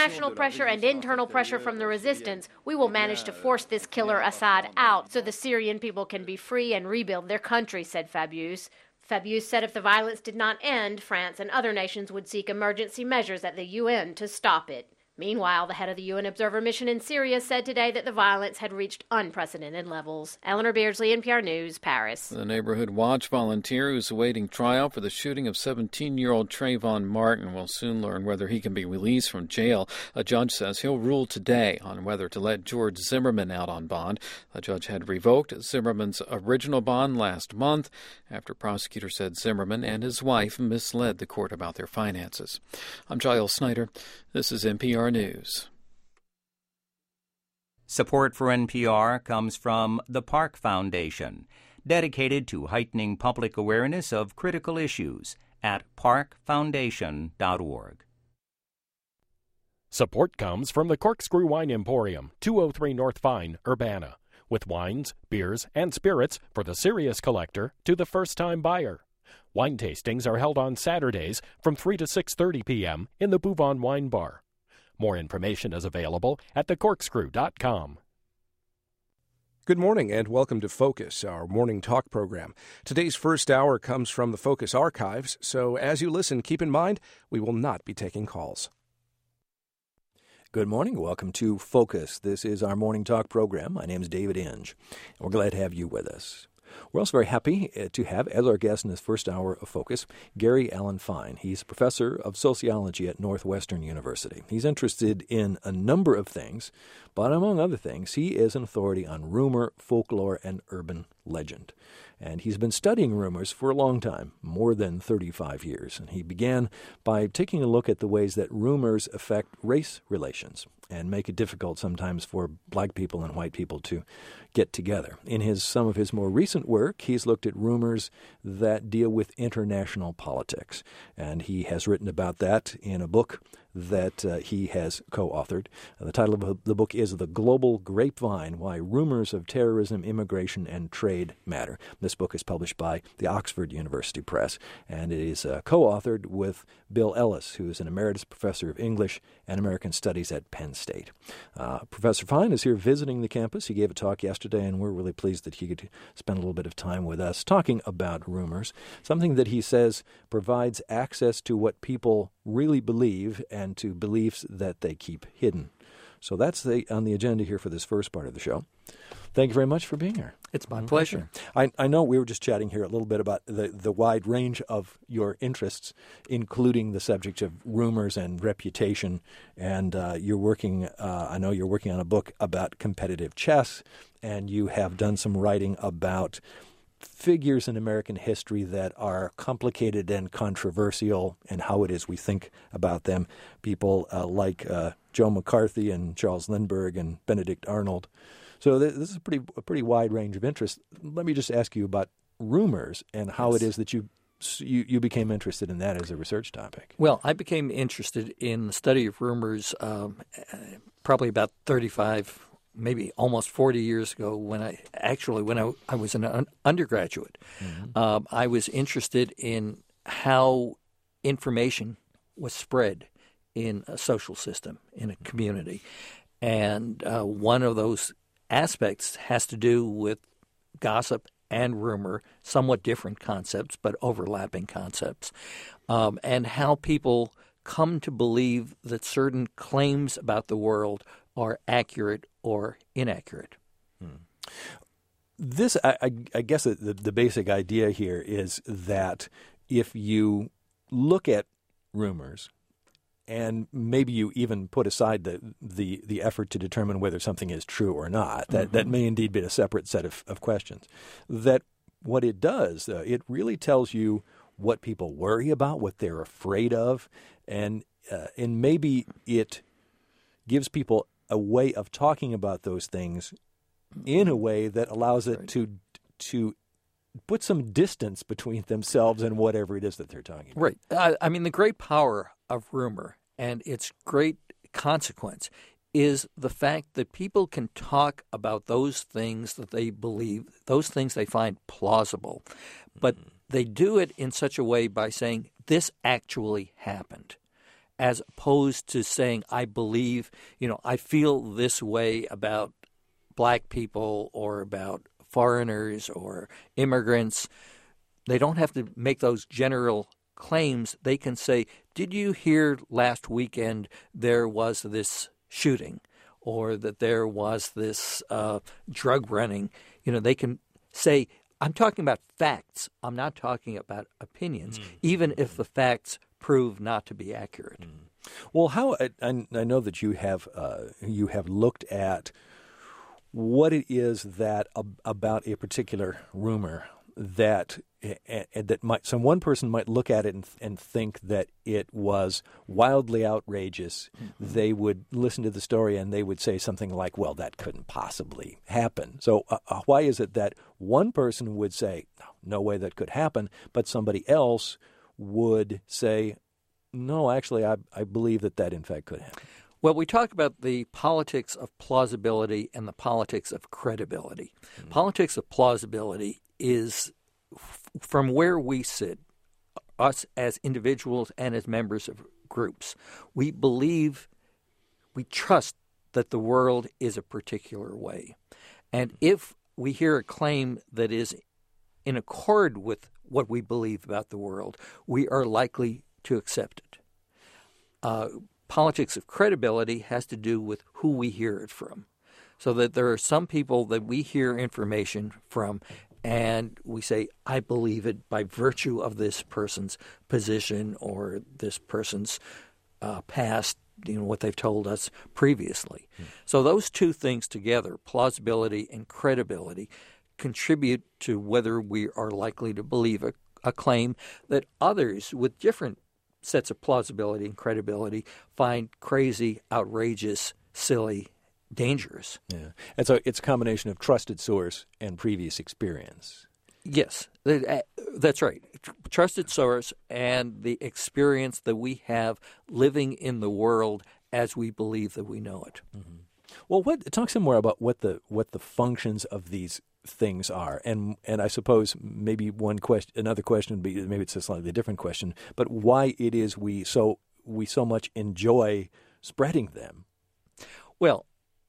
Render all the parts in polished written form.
international pressure and internal pressure from the resistance, we will manage to force this killer Assad out so the Syrian people can be free and rebuild their country, said Fabius. Fabius said if the violence did not end, France and other nations would seek emergency measures at the UN to stop it. Meanwhile, the head of the UN Observer Mission in Syria said today that the violence had reached unprecedented levels. Eleanor Beardsley, NPR News, Paris. The Neighborhood Watch volunteer who's awaiting trial for the shooting of 17-year-old Trayvon Martin will soon learn whether he can be released from jail. A judge says he'll rule today on whether to let George Zimmerman out on bond. The judge had revoked Zimmerman's original bond last month after prosecutors said Zimmerman and his wife misled the court about their finances. I'm Giles Snyder. This is NPR News. Support for NPR comes from the Park Foundation, dedicated to heightening public awareness of critical issues at parkfoundation.org. Support comes from the Corkscrew Wine Emporium, 203 North Vine, Urbana, with wines, beers, and spirits for the serious collector to the first-time buyer. Wine tastings are held on Saturdays from 3 to 6:30 p.m. in the Bouvon Wine Bar. More information is available at thecorkscrew.com. Good morning and welcome to Focus, our morning talk program. Today's first hour comes from the Focus archives, so as you listen, keep in mind we will not be taking calls. Good morning. Welcome to Focus. This is our morning talk program. My name is David Inge. We're glad to have you with us. We're also very happy to have, as our guest in this first hour of Focus, Gary Alan Fine. He's a professor of sociology at Northwestern University. He's interested in a number of things, but among other things, he is an authority on rumor, folklore, and urban legend. And he's been studying rumors for a long time, more than 35 years. And he began by taking a look at the ways that rumors affect race relations and make it difficult sometimes for black people and white people to get together. In some of his more recent work, he's looked at rumors that deal with international politics. And he has written about that in a book that he has co-authored. The title of the book is The Global Grapevine, Why Rumors of Terrorism, Immigration, and Trade Matter. This book is published by the Oxford University Press, and it is co-authored with Bill Ellis, who is an emeritus professor of English and American Studies at Penn State. Professor Fine is here visiting the campus. He gave a talk yesterday, and we're really pleased that he could spend a little bit of time with us talking about rumors, something that he says provides access to what people really believe and to beliefs that they keep hidden. So that's on the agenda here for this first part of the show. Thank you very much for being here. It's my pleasure. I know we were just chatting here a little bit about the wide range of your interests, including the subject of rumors and reputation. And you're working, I know you're working on a book about competitive chess, and you have done some writing about figures in American history that are complicated and controversial and how it is we think about them. People like Joe McCarthy and Charles Lindbergh and Benedict Arnold. So this is a pretty wide range of interest. Let me just ask you about rumors and how it is that you became interested in that as a research topic. Well, I became interested in the study of rumors probably about 35, maybe almost 40 years ago when I was an undergraduate. Mm-hmm. I was interested in how information was spread in a social system, in a community. And one of those aspects has to do with gossip and rumor, somewhat different concepts, but overlapping concepts, and how people come to believe that certain claims about the world are accurate or inaccurate. This, I guess the basic idea here is that if you look at rumors, and maybe you even put aside the effort to determine whether something is true or not. That may indeed be a separate set of questions. That what it does, it really tells you what people worry about, what they're afraid of, and maybe it gives people a way of talking about those things in a way that allows it to put some distance between themselves and whatever it is that they're talking about. Right. I mean, the great power of rumor and its great consequence is the fact that people can talk about those things that they believe, those things they find plausible, but they do it in such a way by saying, this actually happened. as opposed to saying, I believe, I feel this way about black people or about foreigners or immigrants. They don't have to make those general claims. They can say, did you hear last weekend there was this shooting or that there was this drug running? They can say, I'm talking about facts. I'm not talking about opinions, even if the facts prove not to be accurate. Well, how I know that you have looked at what it is that about a particular rumor that one person might look at it and think that it was wildly outrageous. They would listen to the story and they would say something like, well, that couldn't possibly happen. So why is it that one person would say, no way that could happen, but somebody else would say, no, actually, I believe that in fact could happen? Well, we talk about the politics of plausibility and the politics of credibility. Politics of plausibility is from where we sit, us as individuals and as members of groups. We trust that the world is a particular way. And if we hear a claim that is in accord with what we believe about the world, we are likely to accept it. Politics of credibility has to do with who we hear it from. So that there are some people that we hear information from and we say, I believe it by virtue of this person's position or this person's past, what they've told us previously. So those two things together, plausibility and credibility, contribute to whether we are likely to believe a claim that others with different sets of plausibility and credibility find crazy, outrageous, silly, dangerous. Yeah. And so it's a combination of trusted source and previous experience. Yes, that's right. Trusted source and the experience that we have living in the world as we believe that we know it. Well, talk some more about what the functions of these things are, and I suppose maybe another question would be, maybe it's a slightly different question, but why it is we so much enjoy spreading them. Well,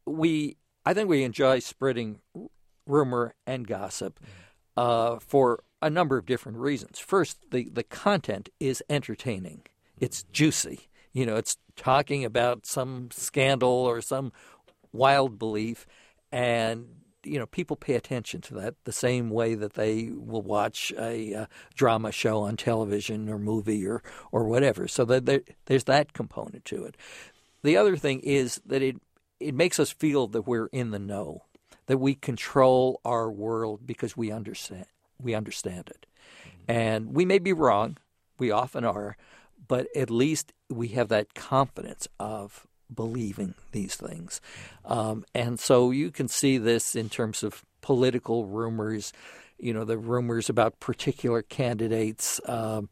I think we enjoy spreading rumor and gossip for a number of different reasons. First, the content is entertaining. It's juicy. It's talking about some scandal or some wild belief, and people pay attention to that the same way that they will watch a drama show on television or movie or whatever. So that there's that component to it. The other thing is that it makes us feel that we're in the know, that we control our world because we understand it. And we may be wrong, we often are, but at least we have that confidence of believing these things. And so you can see this in terms of political rumors, the rumors about particular candidates, are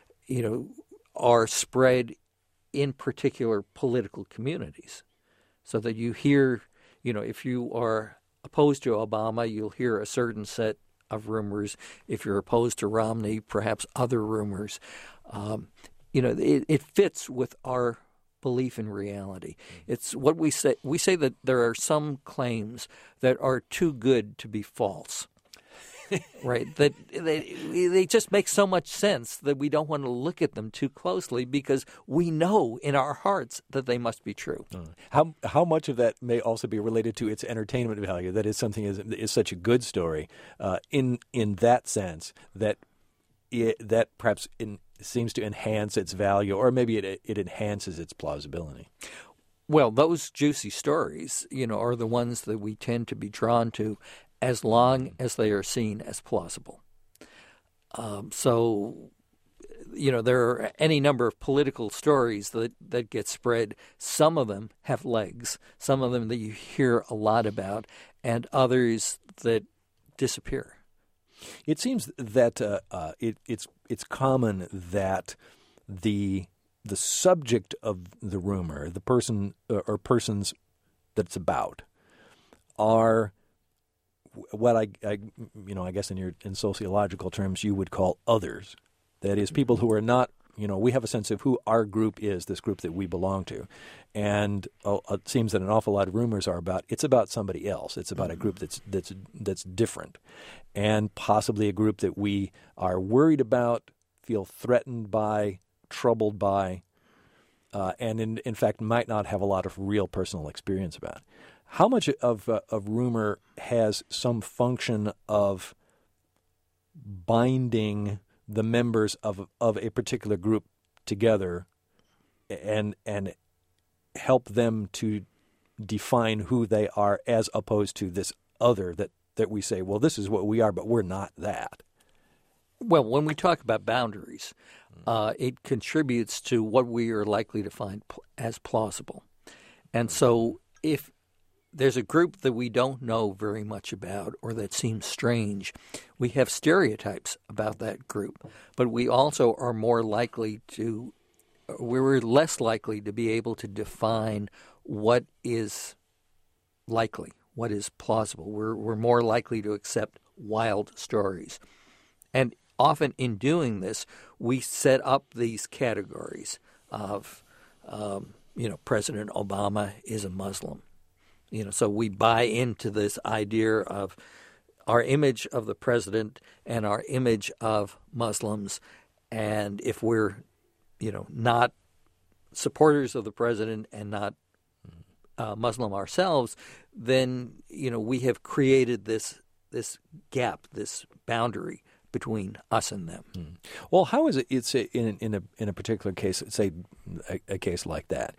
spread in particular political communities. So that you hear, if you are opposed to Obama, you'll hear a certain set of rumors. If you're opposed to Romney, perhaps other rumors. It fits with our belief in reality. It's what we say. We say that there are some claims that are too good to be false. Right? That they just make so much sense that we don't want to look at them too closely because we know in our hearts that they must be true. How much of that may also be related to its entertainment value? That is something is such a good story in that sense that that perhaps seems to enhance its value, or maybe it enhances its plausibility. Well, those juicy stories, are the ones that we tend to be drawn to as long as they are seen as plausible. So, there are any number of political stories that get spread. Some of them have legs, some of them that you hear a lot about, and others that disappear. It seems that it's common that the subject of the rumor, the person or persons that it's about, are what I guess in sociological terms you would call others. That is, people who are not we have a sense of who our group is, this group that we belong to. And it seems that an awful lot of rumors are it's about somebody else. It's about a group that's different, and possibly a group that we are worried about, feel threatened by, troubled by, and in fact might not have a lot of real personal experience about. How much of rumor has some function of binding the members of a particular group together and help them to define who they are, as opposed to this other that we say, well, this is what we are, but we're not that? Well, when we talk about boundaries, it contributes to what we are likely to find as plausible. And so if there's a group that we don't know very much about or that seems strange, we have stereotypes about that group. But we also are we're less likely to be able to define what is likely, what is plausible. We're more likely to accept wild stories. And often in doing this, we set up these categories of, President Obama is a Muslim. So we buy into this idea of our image of the president and our image of Muslims. And if we're, not supporters of the president and not Muslim ourselves, then, we have created this gap, this boundary between us and them. Well, how is it? It's in a particular case, say a case like that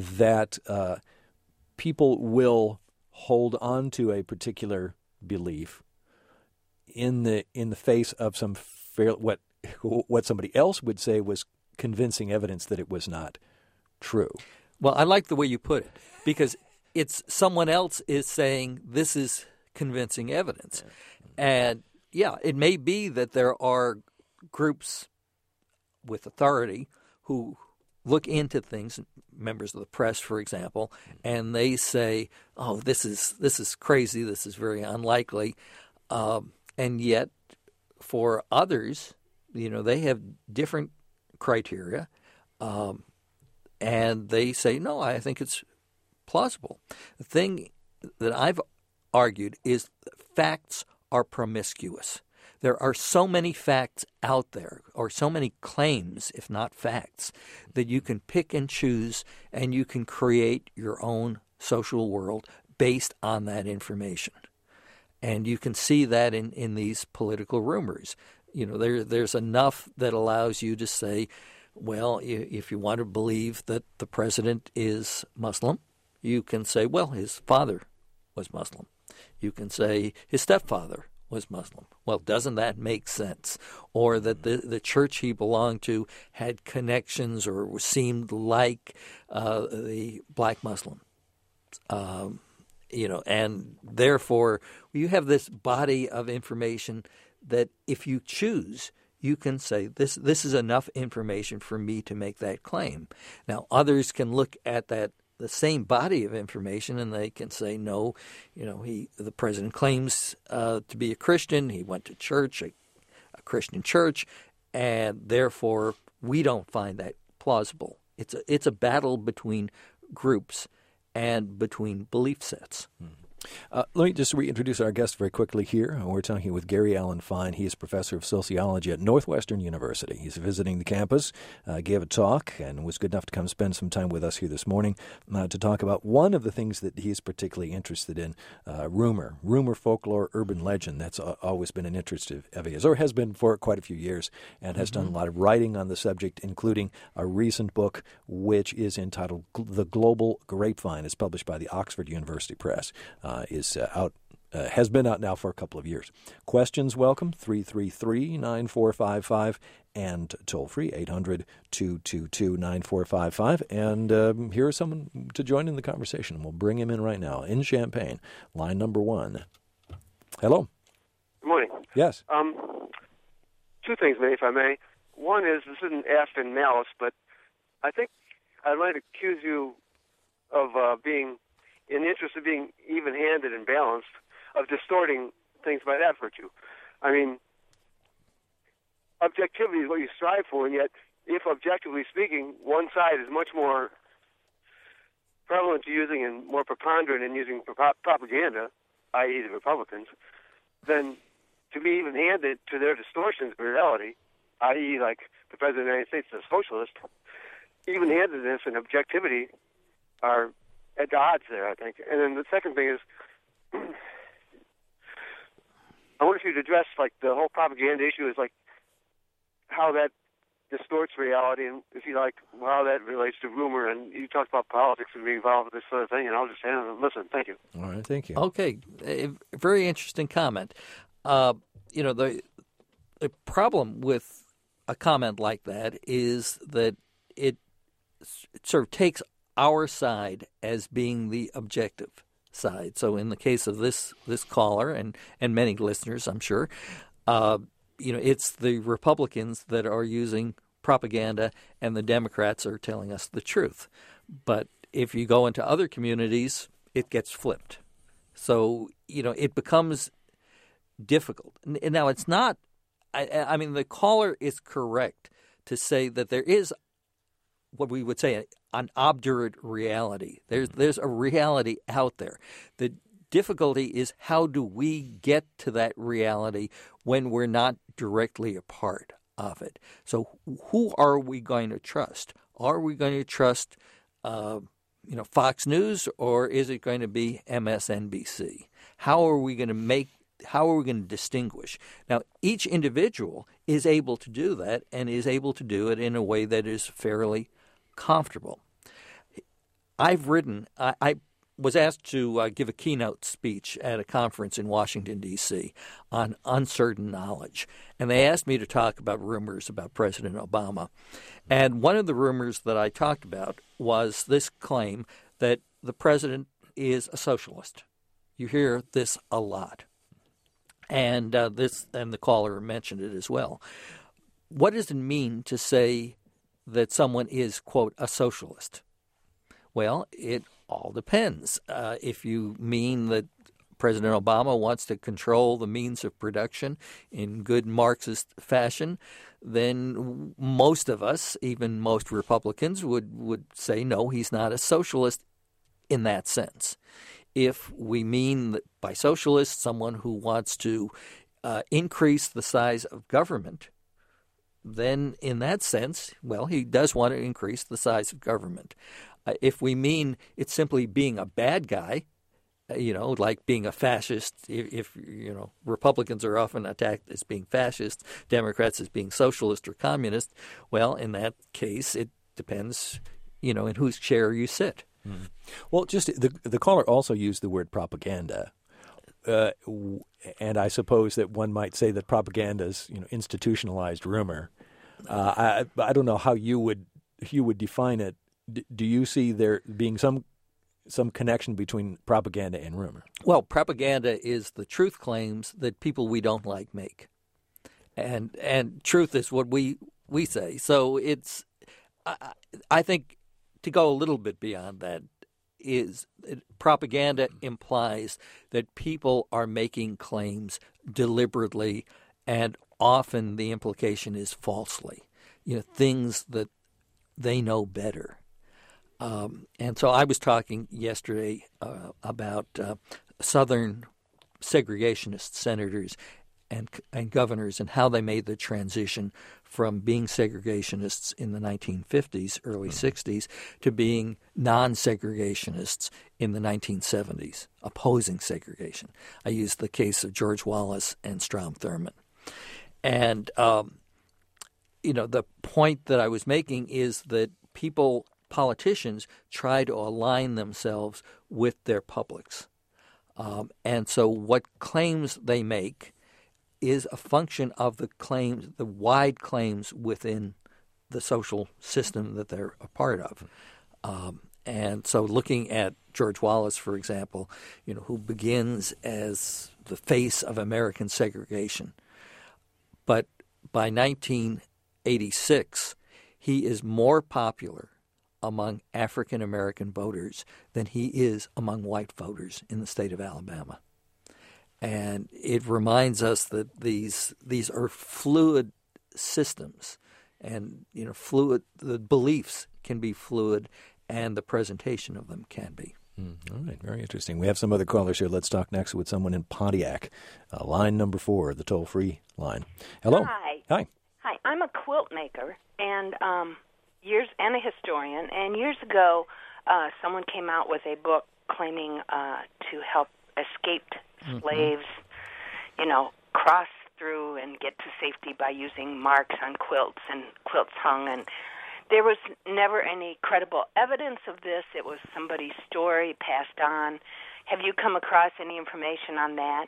people will hold on to a particular belief in the face of some what somebody else would say was convincing evidence that it was not true. Well, I like the way you put it, because it's someone else is saying this is convincing evidence. And it may be that there are groups with authority who look into things, members of the press, for example, and they say, "Oh, this is crazy. This is very unlikely," and yet, for others, they have different criteria, and they say, "No, I think it's plausible." The thing that I've argued is that facts are promiscuous. There are so many facts out there, or so many claims, if not facts, that you can pick and choose, and you can create your own social world based on that information. And you can see that in these political rumors. There's enough that allows you to say, well, if you want to believe that the president is Muslim, you can say, well, his father was Muslim. You can say his stepfather was Muslim. Well, doesn't that make sense? Or that the church he belonged to had connections or seemed like the black Muslim. And therefore you have this body of information that if you choose, you can say this is enough information for me to make that claim. Now, others can look at the same body of information, and they can say, no, the president claims to be a Christian. He went to church, a Christian church, and therefore we don't find that plausible. It's a battle between groups and between belief sets. Let me just reintroduce our guest very quickly here. We're talking with Gary Allen Fine. He is professor of sociology at Northwestern University. He's visiting the campus, gave a talk, and was good enough to come spend some time with us here this morning to talk about one of the things that he's particularly interested in, rumor, folklore, urban legend. That's always been an interest of his, or has been for quite a few years, and has done a lot of writing on the subject, including a recent book which is entitled The Global Grapevine. It's published by the Oxford University Press. Has been out now for a couple of years. Questions welcome, 333-9455, and toll-free, 800-222-9455. And here is someone to join in the conversation. We'll bring him in right now. In Champaign, line number 1. Hello. Good morning. Yes. Two things, if I may. One is, this isn't asked in malice, but I think I might accuse you of being in the interest of being even-handed and balanced, of distorting things by that virtue. I mean, objectivity is what you strive for, and yet if objectively speaking, one side is much more prevalent to using and more preponderant in using propaganda, i.e. the Republicans, then to be even handed to their distortions of reality, i.e. like the President of the United States, the socialist, even-handedness and objectivity are at odds there, I think. And then the second thing is, I wonder if you'd address like the whole propaganda issue is like how that distorts reality, and if you like, how that relates to rumor. And you talked about politics and being involved with this sort of thing, and I'll just stand and listen. Thank you. All right, thank you. Okay, a very interesting comment. The problem with a comment like that is that it sort of takes our side as being the objective side. So in the case of this caller and many listeners, I'm sure, it's the Republicans that are using propaganda and the Democrats are telling us the truth. But if you go into other communities, it gets flipped. So, it becomes difficult. Now, it's not – I mean, the caller is correct to say that there is what we would say an obdurate reality. There's a reality out there. The difficulty is how do we get to that reality when we're not directly a part of it? So who are we going to trust? Are we going to trust Fox News, or is it going to be MSNBC? How are we going to distinguish? Now, each individual is able to do that and is able to do it in a way that is fairly comfortable. I was asked to give a keynote speech at a conference in Washington, D.C. on uncertain knowledge. And they asked me to talk about rumors about President Obama. And one of the rumors that I talked about was this claim that the president is a socialist. You hear this a lot. And the caller mentioned it as well. What does it mean to say that someone is, quote, a socialist? Well, it all depends. If you mean that President Obama wants to control the means of production in good Marxist fashion, then most of us, even most Republicans, would say, no, he's not a socialist in that sense. If we mean that by socialist someone who wants to increase the size of government, then in that sense, well, he does want to increase the size of government. If we mean it's simply being a bad guy, like being a fascist, if Republicans are often attacked as being fascist, Democrats as being socialist or communist, well, in that case, it depends, in whose chair you sit. Mm. Well, just the caller also used the word propaganda. And I suppose that one might say that propaganda is, institutionalized rumor. I don't know how you would define it. Do you see there being some connection between propaganda and rumor? Well, propaganda is the truth claims that people we don't like make, and truth is what we say. So it's I think to go a little bit beyond that is propaganda implies that people are making claims deliberately, and often the implication is falsely. Things that they know better. And so I was talking yesterday about Southern segregationist senators and governors and how they made the transition from being segregationists in the 1950s, early 60s, to being non-segregationists in the 1970s, opposing segregation. I used the case of George Wallace and Strom Thurmond. And, the point that I was making is that politicians try to align themselves with their publics. And so what claims they make is a function of the wide claims within the social system that they're a part of. And so looking at George Wallace, for example, who begins as the face of American segregation. But by 1986, he is more popular among African American voters than he is among white voters in the state of Alabama. And it reminds us that these are fluid systems. And fluid. The beliefs can be fluid, and the presentation of them can be. All right, very interesting. We have some other callers here. Let's talk next with someone in Pontiac. Line number 4, the toll-free line. Hello. Hi. I'm a quilt maker and a historian. And years ago, someone came out with a book claiming to help escaped slaves, cross through and get to safety by using marks on quilts and quilts hung. And there was never any credible evidence of this. It was somebody's story passed on. Have you come across any information on that?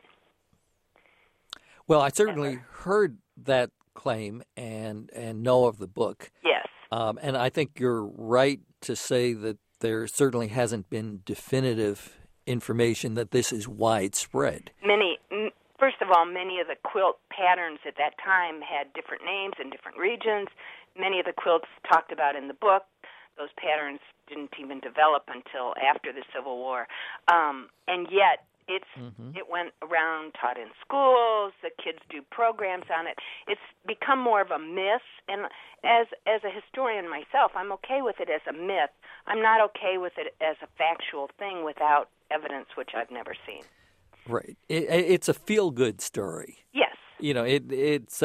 Well, I certainly heard that claim and know of the book. Yes. And I think you're right to say that there certainly hasn't been definitive information that this is widespread. First of all, many of the quilt patterns at that time had different names in different regions. Many of the quilts talked about in the book, those patterns didn't even develop until after the Civil War. And yet, it went around, taught in schools, the kids do programs on it. It's become more of a myth, and as a historian myself, I'm okay with it as a myth. I'm not okay with it as a factual thing without evidence, which I've never seen. Right. It's a feel-good story. Yes. It's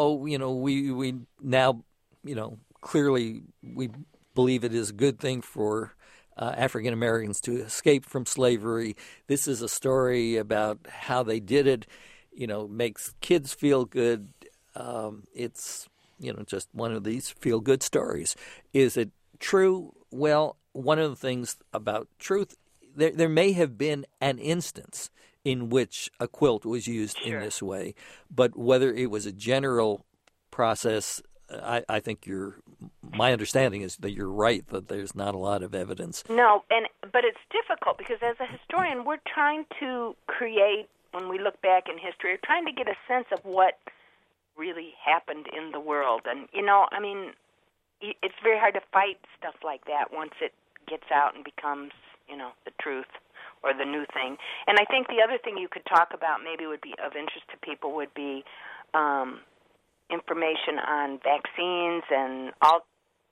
we now, clearly we believe it is a good thing for African Americans to escape from slavery. This is a story about how they did it, makes kids feel good. It's, just one of these feel-good stories. Is it true? Well, one of the things about truth, there may have been an instance in which a quilt was used in this way, but whether it was a general process, I think my understanding is that you're right, that there's not a lot of evidence. No, but it's difficult because as a historian, we're trying to create, when we look back in history, we're trying to get a sense of what really happened in the world. And, it's very hard to fight stuff like that once it gets out and becomes, the truth or the new thing. And I think the other thing you could talk about maybe would be of interest to people would be information on vaccines and all,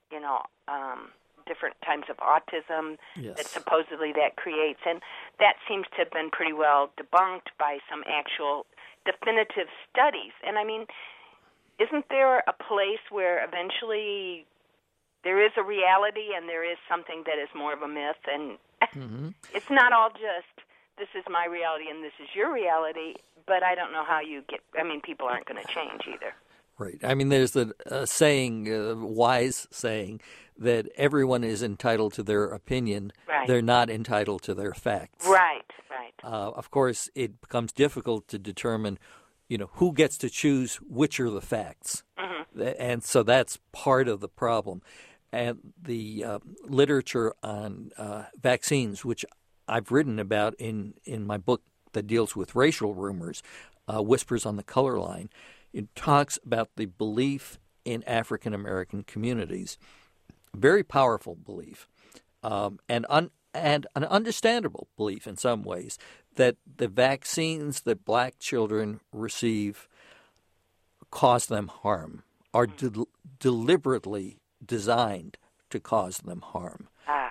different types of autism that supposedly that creates. And that seems to have been pretty well debunked by some actual definitive studies. And isn't there a place where eventually there is a reality and there is something that is more of a myth? And it's not all just, this is my reality and this is your reality, but I don't know how you get, people aren't going to change either. Right. There's a saying, a wise saying, that everyone is entitled to their opinion. Right. They're not entitled to their facts. Right. Of course, it becomes difficult to determine, who gets to choose which are the facts. And so that's part of the problem. And the literature on vaccines, which I've written about in my book that deals with racial rumors, Whispers on the Color Line, it talks about the belief in African American communities, very powerful belief, and an understandable belief in some ways, that the vaccines that black children receive cause them harm, are deliberately designed to cause them harm.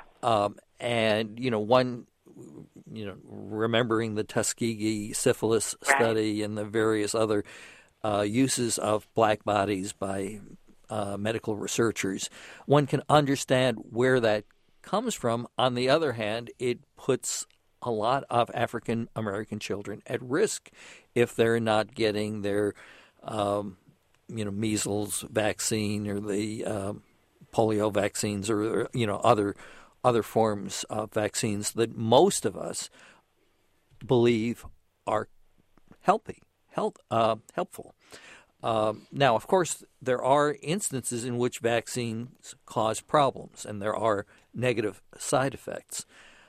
Remembering the Tuskegee syphilis study and the various other uses of black bodies by medical researchers, one can understand where that comes from. On the other hand, it puts a lot of African American children at risk if they're not getting their measles vaccine or the polio vaccines or other forms of vaccines that most of us believe are helpful. Now, of course, there are instances in which vaccines cause problems, and there are negative side effects.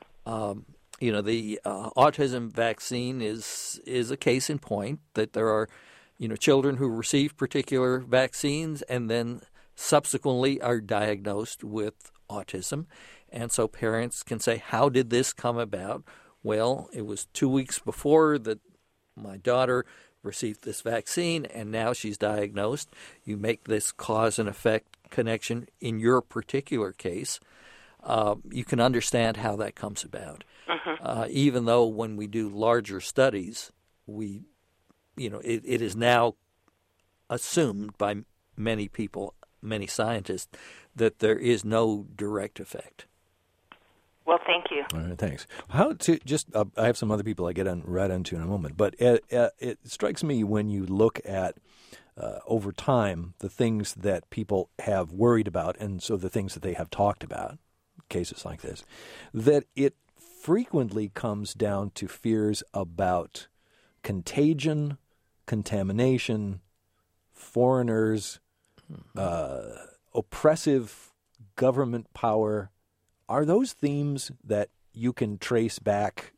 The autism vaccine is a case in point that there are, children who receive particular vaccines and then subsequently are diagnosed with autism. And so parents can say, how did this come about? Well, it was 2 weeks before that my daughter received this vaccine, and now she's diagnosed. You make this cause and effect connection in your particular case. You can understand how that comes about. Even though when we do larger studies, it is now assumed by many people, many scientists, that there is no direct effect. Well, thank you. All right, thanks. I have some other people I get right into in a moment, but it strikes me when you look at over time the things that people have worried about, and so the things that they have talked about, cases like this, that it frequently comes down to fears about contagion, contamination, foreigners, oppressive government power. Are those themes that you can trace back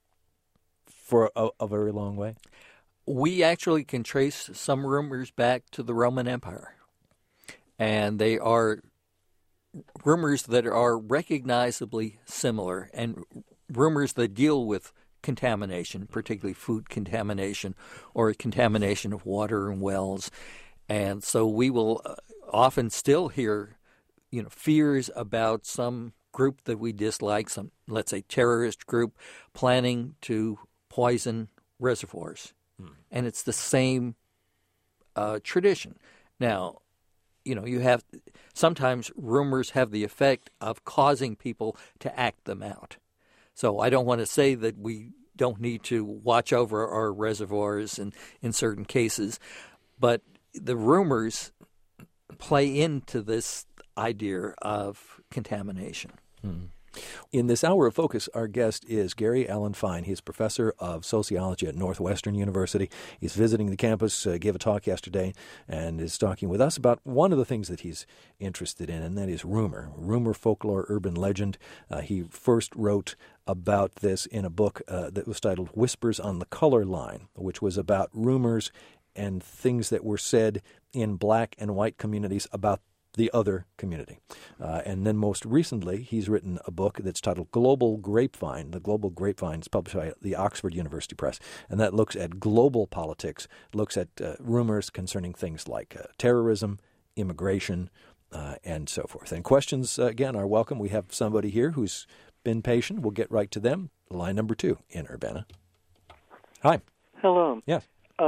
for a very long way? We actually can trace some rumors back to the Roman Empire. And they are rumors that are recognizably similar, and rumors that deal with contamination, particularly food contamination or contamination of water and wells. And so we will often still hear, fears about some group that we dislike, some, let's say, terrorist group planning to poison reservoirs. And it's the same tradition. Now, you have sometimes rumors have the effect of causing people to act them out. So I don't want to say that we don't need to watch over our reservoirs in certain cases, but the rumors play into this idea of contamination. In this hour of focus, our guest is Gary Alan Fine. He's professor of sociology at Northwestern University. He's visiting the campus, gave a talk yesterday, and is talking with us about one of the things that he's interested in, and that is rumor, folklore, urban legend. He first wrote about this in a book that was titled Whispers on the Color Line, which was about rumors and things that were said in black and white communities about the other community. And then most recently, he's written a book that's titled Global Grapevine. The Global Grapevine is published by the Oxford University Press, and that looks at global politics, looks at rumors concerning things like terrorism, immigration, and so forth. And questions, again, are welcome. We have somebody here who's been patient. We'll get right to them. Line number 2 in Urbana. Hi. Hello. Yes.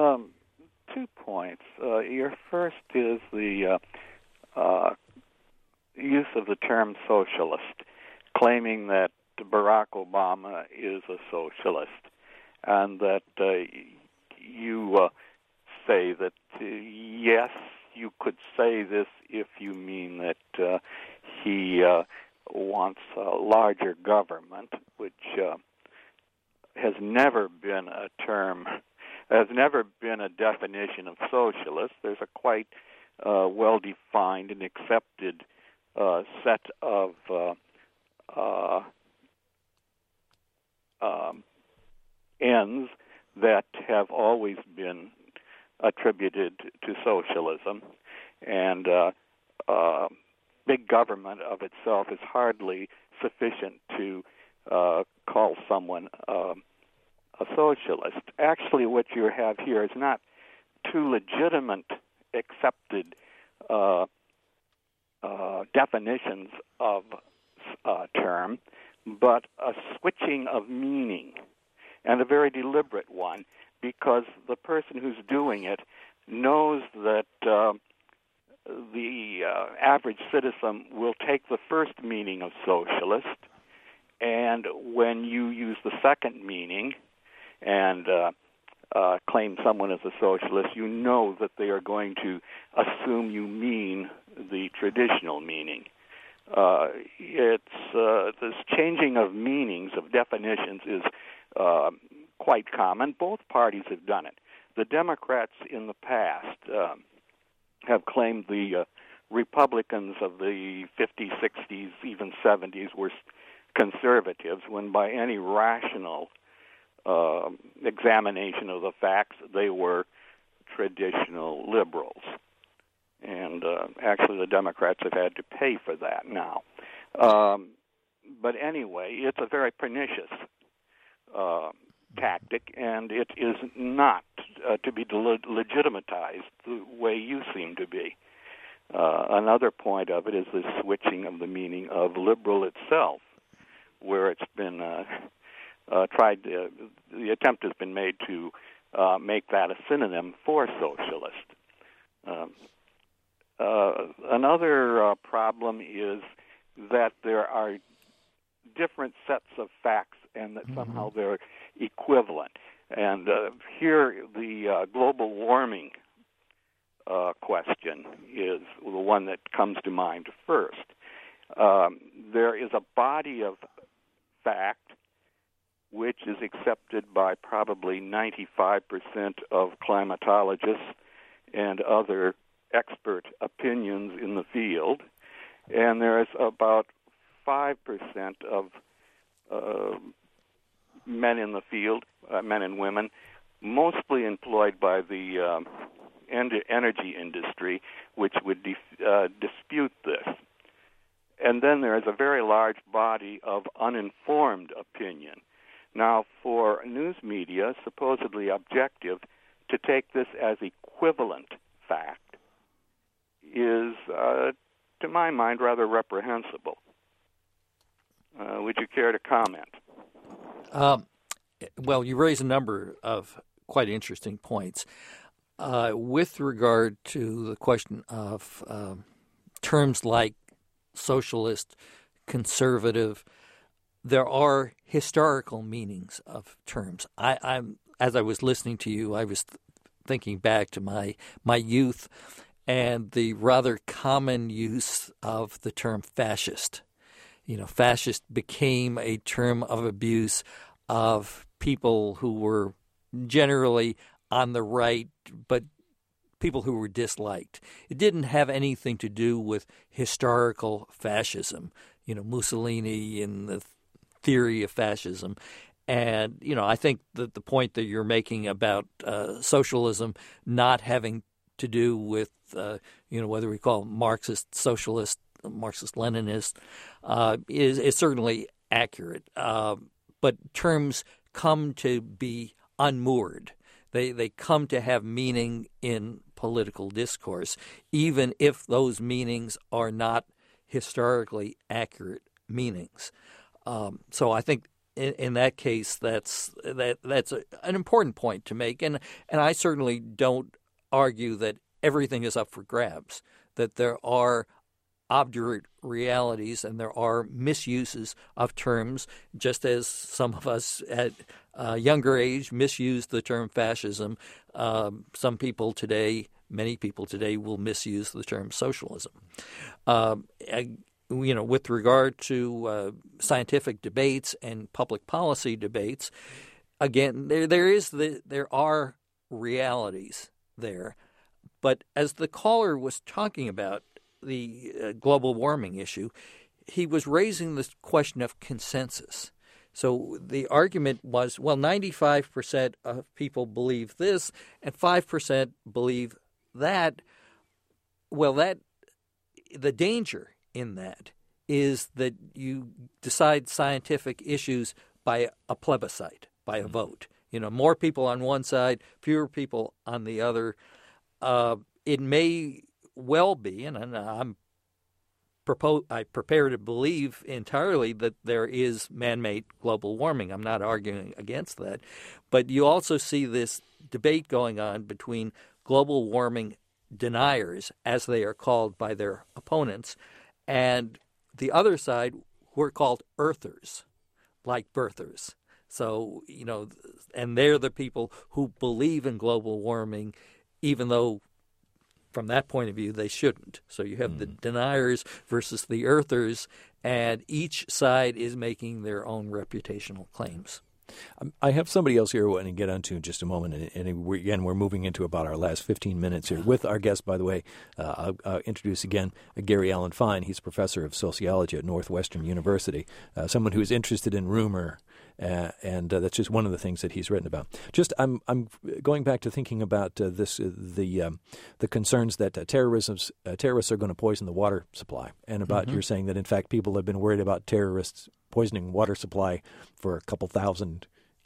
2 points. Your first is the use of the term socialist, claiming that Barack Obama is a socialist, and that you say that, yes, you could say this if you mean that he wants a larger government, which has never been a term, has never been a definition of socialist. There's a quite well-defined and accepted set of ends that have always been attributed to socialism, and big government of itself is hardly sufficient to call someone a socialist. Actually, what you have here is not two legitimate accepted definitions of a term, but a switching of meaning, and a very deliberate one, because the person who's doing it knows that the average citizen will take the first meaning of socialist, and when you use the second meaning and claim someone as a socialist, you know that they are going to assume you mean the traditional meaning. This changing of meanings, of definitions, is quite common. Both parties have done it. The Democrats in the past have claimed the Republicans of the 50s, 60s, even 70s were conservatives, when by any rational examination of the facts, they were traditional liberals. And actually the Democrats have had to pay for that now. But anyway, it's a very pernicious tactic, and it is not to be legitimatized the way you seem to be. Another point of it is the switching of the meaning of liberal itself, where it's been tried. The attempt has been made to make that a synonym for socialist. Another problem is that there are different sets of facts and that somehow they're equivalent. And here the global warming question is the one that comes to mind first. There is a body of fact which is accepted by probably 95% of climatologists and other expert opinions in the field, and there is about 5% of men in the field, men and women, mostly employed by the energy industry, which would dispute this. And then there is a very large body of uninformed opinion. Now, for news media, supposedly objective, to take this as equivalent fact is, to my mind, rather reprehensible. Would you care to comment? Well, you raise a number of quite interesting points. With regard to the question of terms like socialist, conservative, there are historical meanings of terms. As I was listening to you, I was thinking back to my youth and the rather common use of the term fascist. You know, fascist became a term of abuse of people who were generally on the right, but people who were disliked. It didn't have anything to do with historical fascism, you know, Mussolini and the theory of fascism. And, you know, I think that the point that you're making about socialism not having to do with, you know, whether we call Marxist, socialist, Marxist-Leninist, is certainly accurate. But terms come to be unmoored. They come to have meaning in political discourse, even if those meanings are not historically accurate meanings. So I think in that case, that's an important point to make, and I certainly don't argue that everything is up for grabs. That there are obdurate realities and there are misuses of terms, just as some of us at a younger age misused the term fascism. Some people today, many people today, will misuse the term socialism. You know, with regard to scientific debates and public policy debates, again, there are realities there. But as the caller was talking about the global warming issue, he was raising this question of consensus. So the argument was, well, 95% of people believe this and 5% believe that. Well, the danger in that is that you decide scientific issues by a plebiscite, by a vote. You know, more people on one side, fewer people on the other. It may well be, and I prepare to believe entirely that there is man-made global warming. I'm not arguing against that. But you also see this debate going on between global warming deniers, as they are called by their opponents, and the other side, who are called earthers, like birthers. So, you know, and they're the people who believe in global warming, even though from that point of view, they shouldn't. So you have the deniers versus the earthers, and each side is making their own reputational claims. I have somebody else here I want to get onto in just a moment, and we're moving into about our last 15 minutes here with our guest, by the way. I'll introduce again Gary Alan Fine. He's professor of sociology at Northwestern University, someone who is interested in rumor, and that's just one of the things that he's written about. Just I'm going back to thinking about the concerns that terrorists are going to poison the water supply, and about you're saying that in fact people have been worried about terrorists poisoning water supply for a couple thousand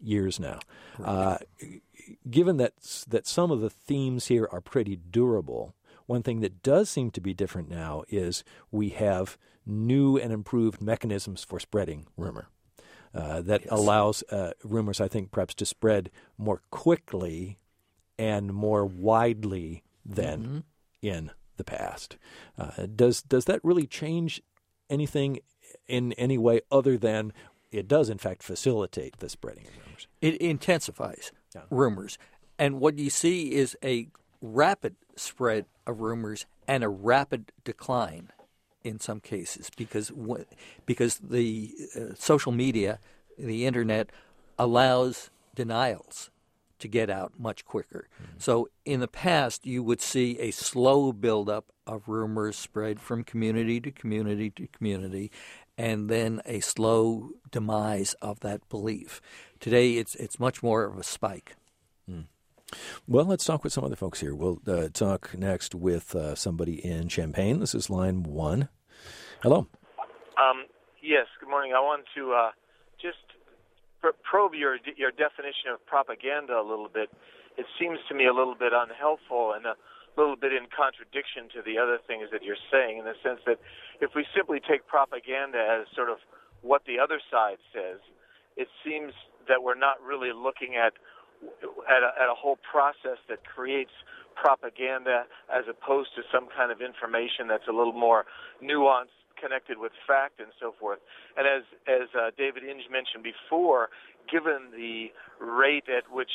years now. Given that some of the themes here are pretty durable, one thing that does seem to be different now is we have new and improved mechanisms for spreading rumor that allows rumors, I think, perhaps to spread more quickly and more widely than in the past. Does that really change anything in any way other than it does, in fact, facilitate the spreading of rumors? It intensifies rumors. And what you see is a rapid spread of rumors and a rapid decline in some cases because the social media, the Internet, allows denials to get out much quicker. So in the past, you would see a slow buildup of rumors spread from community to community to community, and then a slow demise of that belief. Today, it's much more of a spike. Well, let's talk with some other folks here. We'll talk next with somebody in Champaign. This is line 1. Hello. Yes, good morning. I want to just probe your definition of propaganda a little bit. It seems to me a little bit unhelpful and a little bit in contradiction to the other things that you're saying, in the sense that if we simply take propaganda as sort of what the other side says, it seems that we're not really looking at a whole process that creates propaganda as opposed to some kind of information that's a little more nuanced, connected with fact and so forth. And as David Inge mentioned before, given the rate at which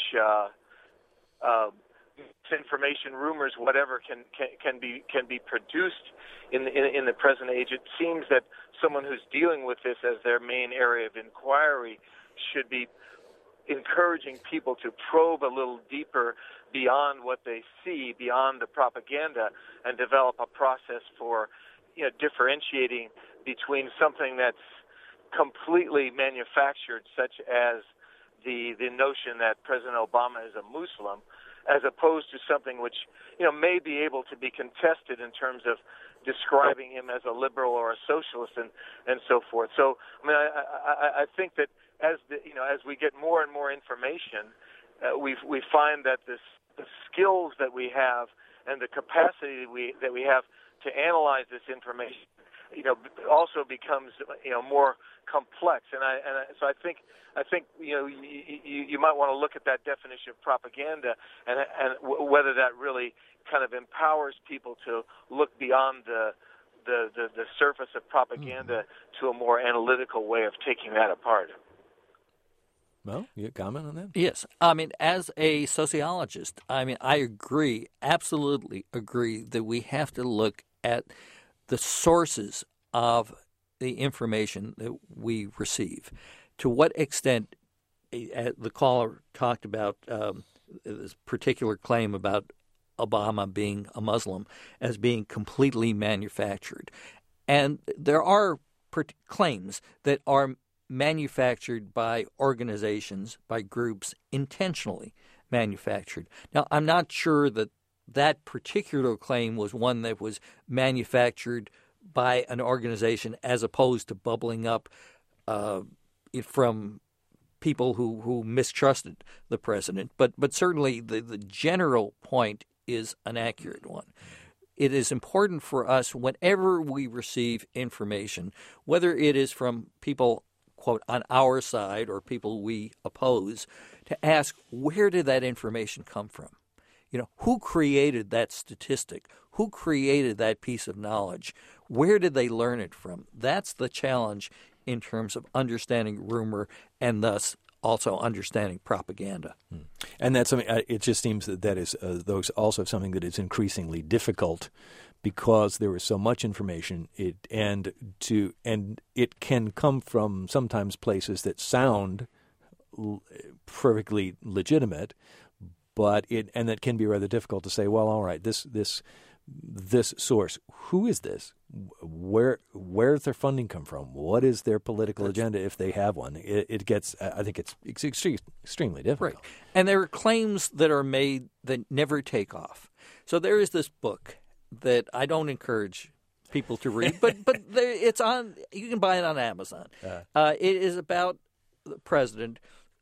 information, rumors, whatever can be produced in the present age, it seems that someone who's dealing with this as their main area of inquiry should be encouraging people to probe a little deeper beyond what they see, beyond the propaganda, and develop a process for differentiating between something that's completely manufactured, such as the notion that President Obama is a Muslim, as opposed to something which may be able to be contested in terms of describing him as a liberal or a socialist and so forth. So I think that as we get more and more information, we find that the skills that we have and the capacity that we have to analyze this information, also becomes more complex. So I think you might want to look at that definition of propaganda and whether that really kind of empowers people to look beyond the surface of propaganda to a more analytical way of taking that apart. Well, you comment on that? Yes. As a sociologist, I absolutely agree that we have to look at the sources of the information that we receive. To what extent, the caller talked about this particular claim about Obama being a Muslim as being completely manufactured. And there are claims that are manufactured by organizations, by groups, intentionally manufactured. Now, I'm not sure that particular claim was one that was manufactured by an organization as opposed to bubbling up from people who mistrusted the president. But certainly the general point is an accurate one. It is important for us, whenever we receive information, whether it is from people, quote, on our side or people we oppose, to ask, where did that information come from? Who created that statistic? Who created that piece of knowledge? Where did they learn it from? That's the challenge in terms of understanding rumor and thus also understanding propaganda. And that's something. It just seems that is those also something that is increasingly difficult because there is so much information. And it can come from sometimes places that sound perfectly legitimate, but that can be rather difficult to say. Well, all right, this source, who is this? Where does their funding come from? What is their political agenda if they have one? It gets, I think it's extremely difficult. Right. And there are claims that are made that never take off. So there is this book that I don't encourage people to read, but it's on. You can buy it on Amazon. It is about the president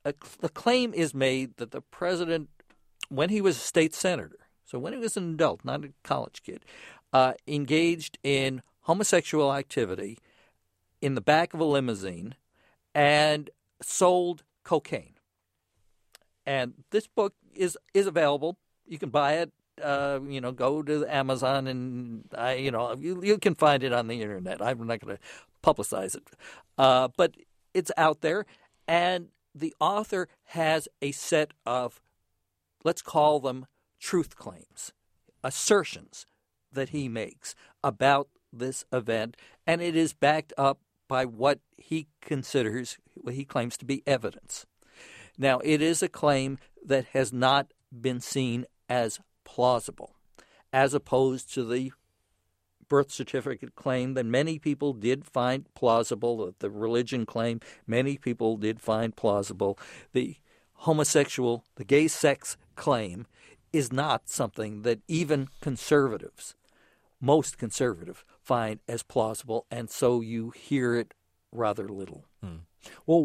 the claim is made that the president, when he was a state senator, so when he was an adult, not a college kid, engaged in homosexual activity in the back of a limousine and sold cocaine. And this book is available. You can buy it. Go to Amazon and you can find it on the internet. I'm not going to publicize it, but it's out there. And the author has a set of, let's call them truth claims, assertions that he makes about this event, and it is backed up by what he claims to be evidence. Now, it is a claim that has not been seen as plausible, as opposed to the birth certificate claim that many people did find plausible, the religion claim many people did find plausible. The gay sex claim is not something that even most conservative, find as plausible, and so you hear it rather little. Well,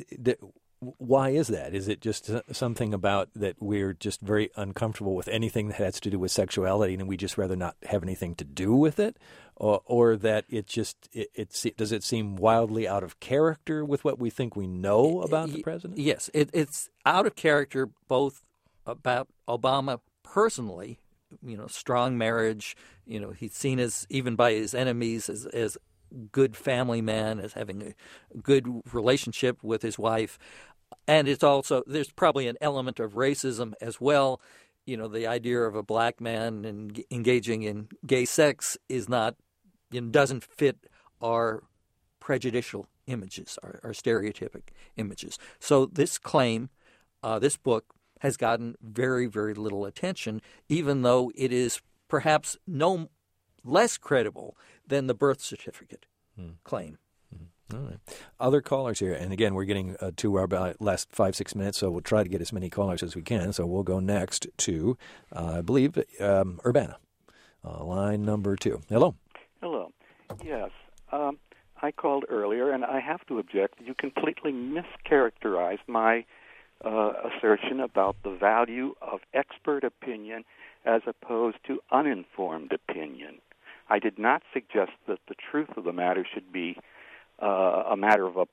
why is that? Is it just something about that we're just very uncomfortable with anything that has to do with sexuality, and we just rather not have anything to do with it, or that does it seem wildly out of character with what we think we know about the president? Yes, it's out of character both about Obama personally. Strong marriage. He's seen as, even by his enemies, as good family man, as having a good relationship with his wife. And it's also, there's probably an element of racism as well. The idea of a black man engaging in gay sex is not, doesn't fit our prejudicial images, our stereotypic images. So this claim, this book, has gotten very, very little attention, even though it is perhaps no less credible than the birth certificate claim. All right. Other callers here, and again, we're getting to our last 5-6 minutes, so we'll try to get as many callers as we can. So we'll go next to, I believe, Urbana, line number 2. Hello. Hello. Yes. I called earlier, and I have to object. You completely mischaracterized my assertion about the value of expert opinion as opposed to uninformed opinion. I did not suggest that the truth of the matter should be a matter of a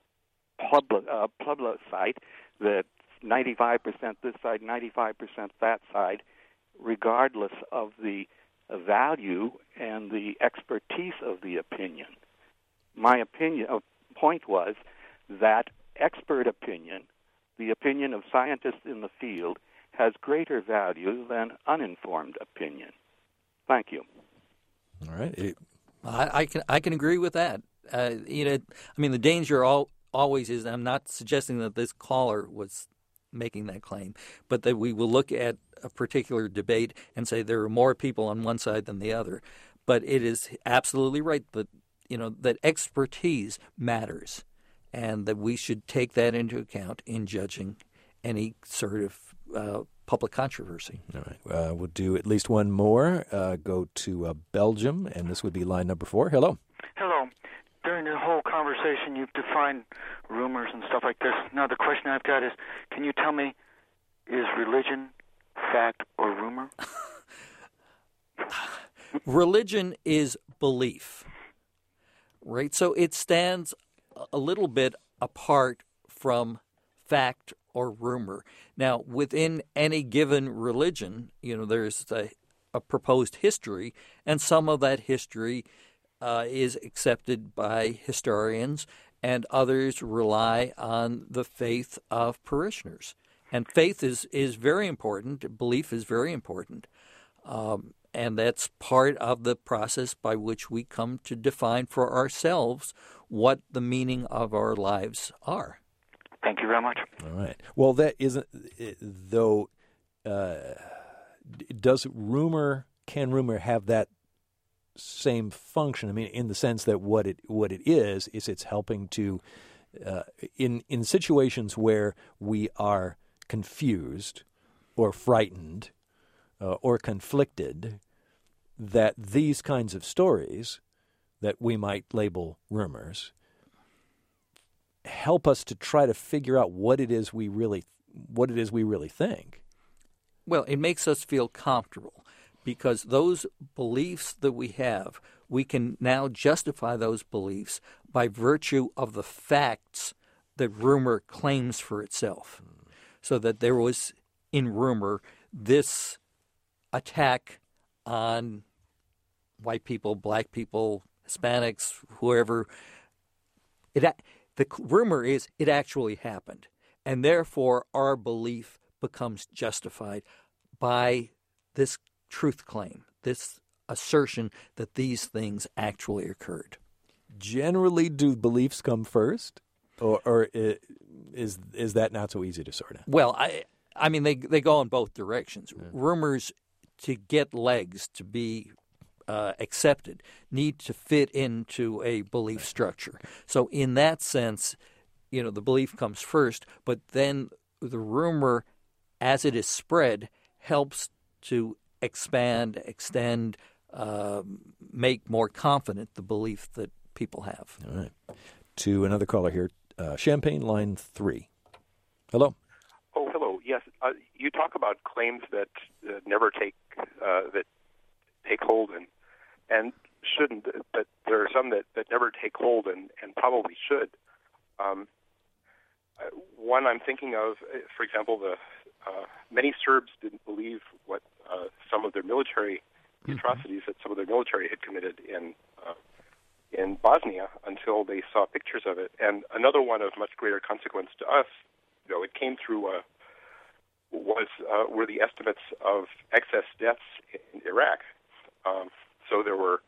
plebiscite, that 95% this side, 95% that side, regardless of the value and the expertise of the opinion. My point was that expert opinion, the opinion of scientists in the field, has greater value than uninformed opinion. Thank you. All right. I can agree with that. The danger always is, I'm not suggesting that this caller was making that claim, but that we will look at a particular debate and say there are more people on one side than the other. But it is absolutely right that, that expertise matters, and that we should take that into account in judging any sort of public controversy. All right. We'll do at least one more. Go to Belgium, and this would be line number 4. Hello. Hello. During the whole conversation, you've defined rumors and stuff like this. Now, the question I've got is, can you tell me, is religion fact or rumor? Religion is belief, right? So it stands a little bit apart from fact or rumor. Now, within any given religion, there's a proposed history, and some of that history is accepted by historians, and others rely on the faith of parishioners. And faith is very important. Belief is very important. And that's part of the process by which we come to define for ourselves what the meaning of our lives are. Thank you very much. All right. Well, that isn't, though, can rumor have that same function? I mean, in the sense that what it is it's helping to, in situations where we are confused or frightened or conflicted, that these kinds of stories that we might label rumors help us to try to figure out what it is we really think. Well, it makes us feel comfortable because those beliefs that we have, we can now justify those beliefs by virtue of the facts that rumor claims for itself. So that there was, in rumor, this attack on white people, black people, Hispanics, whoever. The rumor is it actually happened, and therefore our belief becomes justified by this truth claim, this assertion that these things actually occurred. Generally, do beliefs come first, or is that not so easy to sort out? Well, I mean, they go in both directions. Yeah. Rumors, to get legs, to be accepted, need to fit into a belief structure. So in that sense, the belief comes first, but then the rumor, as it is spread, helps to expand, extend, make more confident the belief that people have. All right. To another caller here, Champagne, line 3. Hello. Oh, hello. Yes, you talk about claims that never take hold and shouldn't, but there are some that never take hold and probably should. One I'm thinking of, for example, many Serbs didn't believe what some of their military atrocities that some of their military had committed in Bosnia until they saw pictures of it. And another one of much greater consequence to us, it came through were the estimates of excess deaths in Iraq. So there were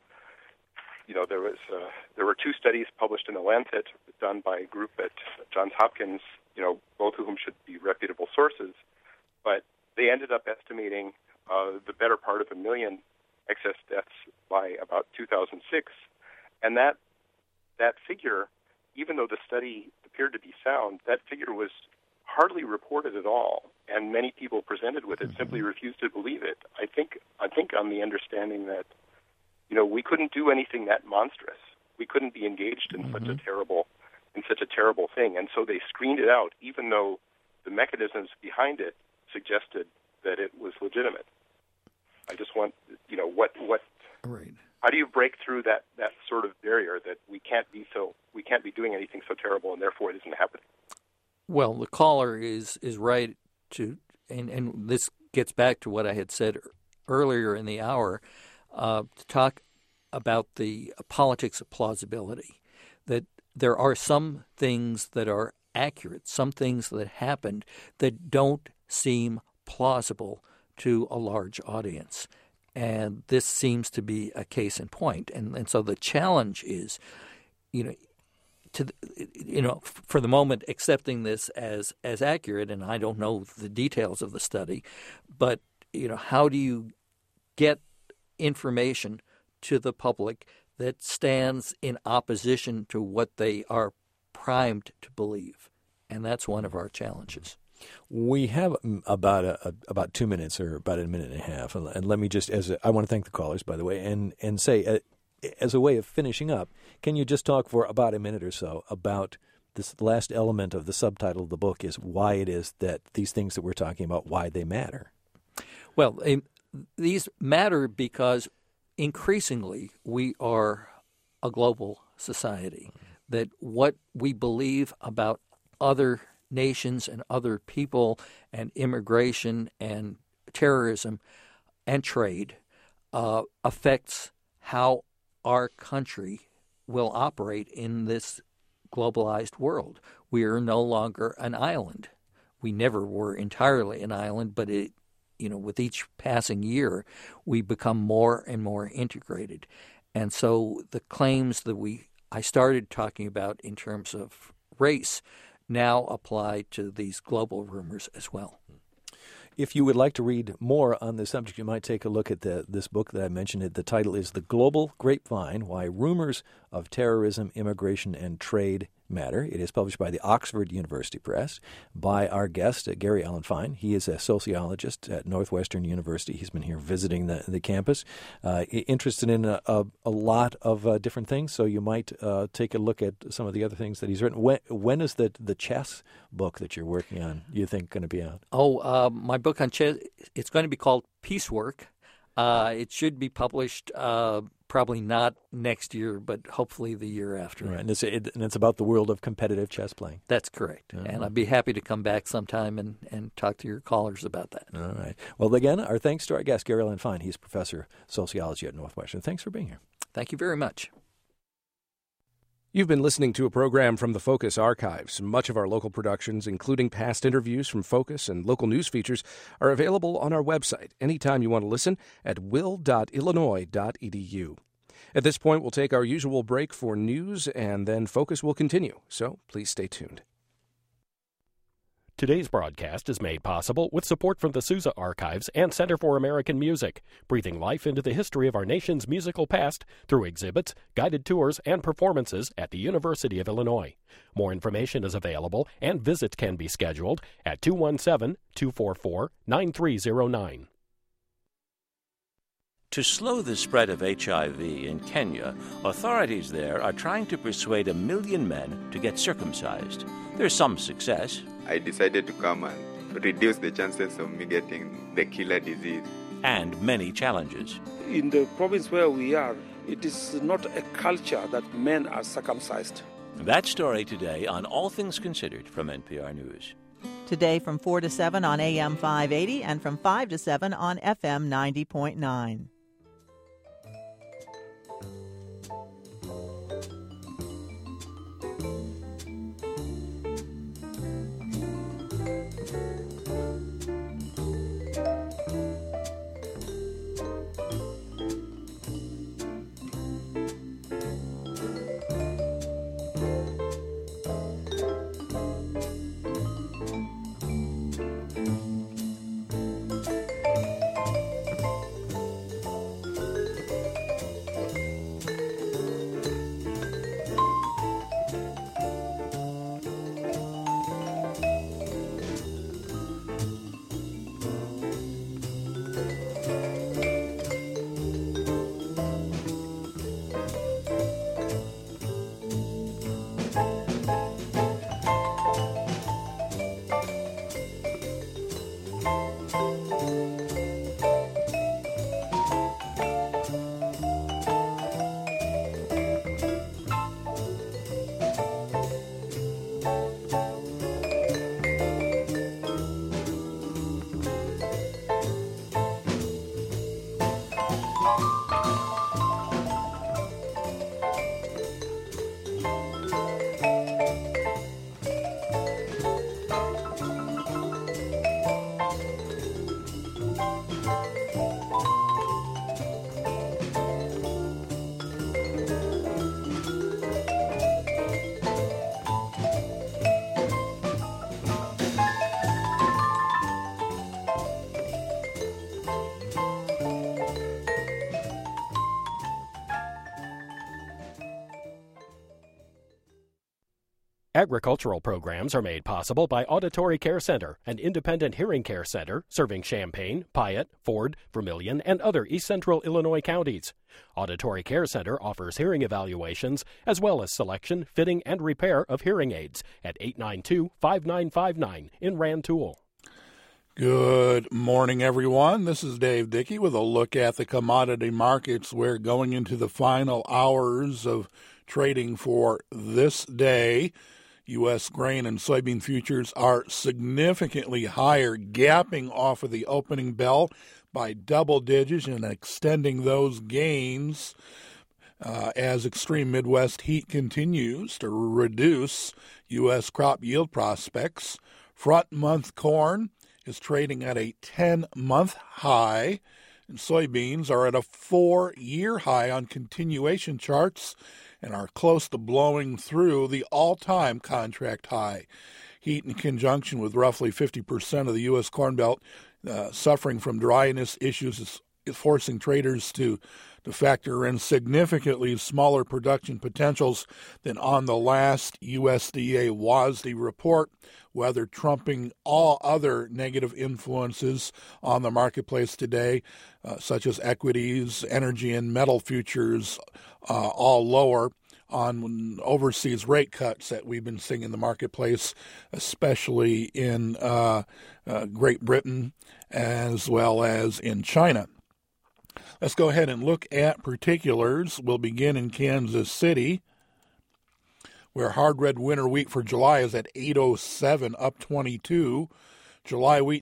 2 studies published in The Lancet done by a group at Johns Hopkins, both of whom should be reputable sources, but they ended up estimating the better part of 1 million excess deaths by about 2006, and that figure, even though the study appeared to be sound, that figure was hardly reported at all, and many people presented with it simply refused to believe it. I think on the understanding that we couldn't do anything that monstrous. We couldn't be engaged in such a terrible thing, and so they screened it out, even though the mechanisms behind it suggested that it was legitimate. I just want what right. How do you break through that sort of barrier that we can't be doing anything so terrible and therefore it isn't happening? Well, the caller is right and this gets back to what I had said earlier in the hour, to talk about the politics of plausibility, that there are some things that are accurate, some things that happened that don't seem plausible to a large audience. And this seems to be a case in point. And so the challenge is, for the moment, accepting this as accurate, and I don't know the details of the study, but, how do you get information to the public that stands in opposition to what they are primed to believe? And that's one of our challenges. We have about 2 minutes, or about a minute and a half, and let me just, I want to thank the callers, by the way, and say, as a way of finishing up, can you just talk for about a minute or so about this last element of the subtitle of the book is why it is that these things that we're talking about, why they matter? Well, these matter because increasingly we are a global society, that what we believe about other nations and other people and immigration and terrorism and trade affects how our country will operate in this globalized world. We are no longer an island. We never were entirely an island, but with each passing year, we become more and more integrated. And so the claims that I started talking about in terms of race now apply to these global rumors as well. If you would like to read more on this subject, you might take a look at this book that I mentioned. The title is The Global Grapevine, Why Rumors of Terrorism, Immigration, and Trade matter. It is published by the Oxford University Press by our guest, Gary Allen Fine. He is a sociologist at Northwestern University. He's been here visiting the campus, interested in a lot of different things, so you might take a look at some of the other things that he's written. When is the chess book that you're working on, you think, going to be out? My book on chess, it's going to be called Piecework. It should be published probably not next year, but hopefully the year after. Right, and it's about the world of competitive chess playing. That's correct. And I'd be happy to come back sometime and talk to your callers about that. All right. Well, again, our thanks to our guest, Gary Allen Fine. He's professor of sociology at Northwestern. Thanks for being here. Thank you very much. You've been listening to a program from the Focus Archives. Much of our local productions, including past interviews from Focus and local news features, are available on our website anytime you want to listen at will.illinois.edu. At this point, we'll take our usual break for news, and then Focus will continue, so please stay tuned. Today's broadcast is made possible with support from the Sousa Archives and Center for American Music, breathing life into the history of our nation's musical past through exhibits, guided tours, and performances at the University of Illinois. More information is available, and visits can be scheduled at 217-244-9309. To slow the spread of HIV in Kenya, authorities there are trying to persuade 1 million men to get circumcised. There's some success. I decided to come and reduce the chances of me getting the killer disease. And many challenges. In the province where we are, it is not a culture that men are circumcised. That story today on All Things Considered from NPR News. Today from 4 to 7 on AM 580 and from 5 to 7 on FM 90.9. Agricultural programs are made possible by Auditory Care Center, an independent hearing care center serving Champaign, Piatt, Ford, Vermilion, and other East Central Illinois counties. Auditory Care Center offers hearing evaluations as well as selection, fitting, and repair of hearing aids at 892-5959 in Rantoul. Good morning, everyone. This is Dave Dickey with a look at the commodity markets. We're going into the final hours of trading for this day. U.S. grain and soybean futures are significantly higher, gapping off of the opening bell by double digits and extending those gains as extreme Midwest heat continues to reduce U.S. crop yield prospects. Front-month corn is trading at a 10-month high, and soybeans are at a 4-year high on continuation charts and are close to blowing through the all-time contract high. Heat in conjunction with roughly 50% of the U.S. Corn Belt suffering from dryness issues forcing traders to factor in significantly smaller production potentials than on the last USDA WASDE report, whether trumping all other negative influences on the marketplace today, such as equities, energy, and metal futures, all lower on overseas rate cuts that we've been seeing in the marketplace, especially in Great Britain as well as in China. Let's go ahead and look at particulars. We'll begin in Kansas City, where hard red winter wheat for July is at 807, up 22. July wheat